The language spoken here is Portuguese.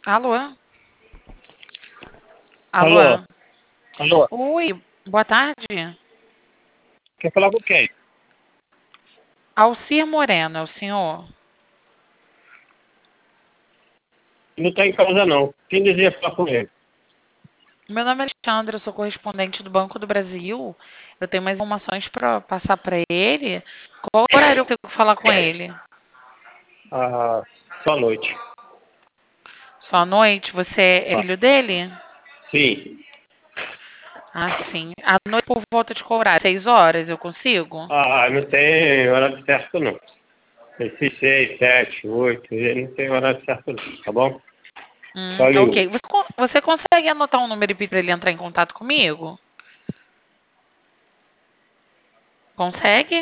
Alô? Alô? Alô? Alô? Oi, boa tarde. Quer falar com quem? Alcir Moreno, é o senhor? Não está em casa, não. Quem deseja falar com ele? Meu nome é Alexandra, eu sou correspondente do Banco do Brasil. Eu tenho mais informações para passar para ele. Qual horário eu tenho que falar com ele? Ah, boa noite. Só à noite? Você é Ah, filho dele? sim. Ah, sim. À noite por volta de qual horário? 6 horas, eu consigo? Não tem horário certo, não. Esse 6, 7, 8, não tem horário certo, não. Tá bom? Só ligo. Ok. Você consegue anotar um número e pedir para ele entrar em contato comigo? Consegue?